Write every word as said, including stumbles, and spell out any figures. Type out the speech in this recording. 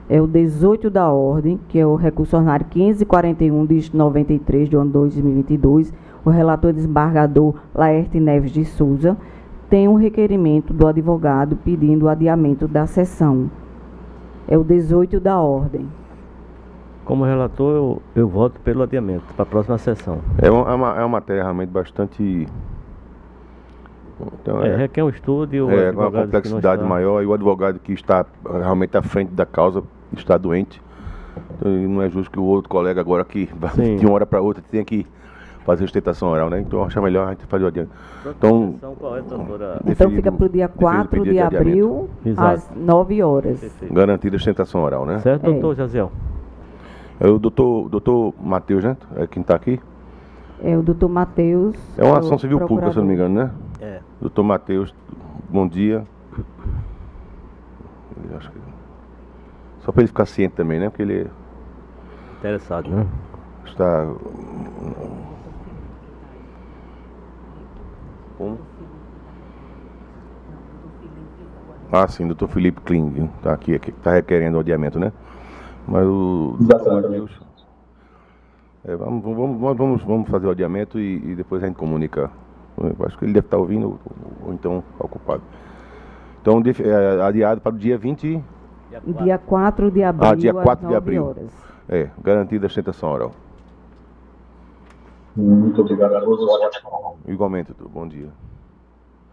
É o dezoito da ordem, que é o recurso ordinário quinhentos e quarenta e um, dígito noventa e três, do ano dois mil e vinte e dois. O relator desembargador Laerte Neves de Souza tem um requerimento do advogado pedindo o adiamento da sessão. É o dezoito da ordem. Como relator, eu, eu voto pelo adiamento para a próxima sessão. É uma, é uma, é uma matéria realmente bastante... Então, é, é, requer um estudo e o é, advogado uma complexidade está... maior, e o advogado que está realmente à frente da causa está doente. Então, não é justo que o outro colega agora que Sim. de uma hora para outra tenha que fazer sustentação oral, né? Então acho melhor a gente fazer o adiamento. Então, qual é, doutora? Então fica para o dia quatro de abril, às nove horas. Perfeito. Garantida a sustentação oral, né? Certo, doutor É. Jaziel? É o doutor, doutor Matheus, né? É quem está aqui? É o doutor Matheus. É uma ação civil pública, se eu não me engano, né? É. Doutor Matheus, bom dia. Acho que... Só para ele ficar ciente também, né? Porque ele Interessado, né? está... Como? Ah, sim, doutor Felipe Kling, está aqui, está requerendo o adiamento, né? Mas o doutor Matheus... É, vamos, vamos, vamos, vamos fazer o adiamento e, e depois a gente comunica. Eu acho que ele deve estar ouvindo, ou, ou então ocupado. Então, é, adiado para o dia vinte... Dia quatro de abril, ah, dia quatro às de abril. horas. É, garantida a sustentação oral. Muito obrigado a todos. Igualmente, doutor. Bom dia.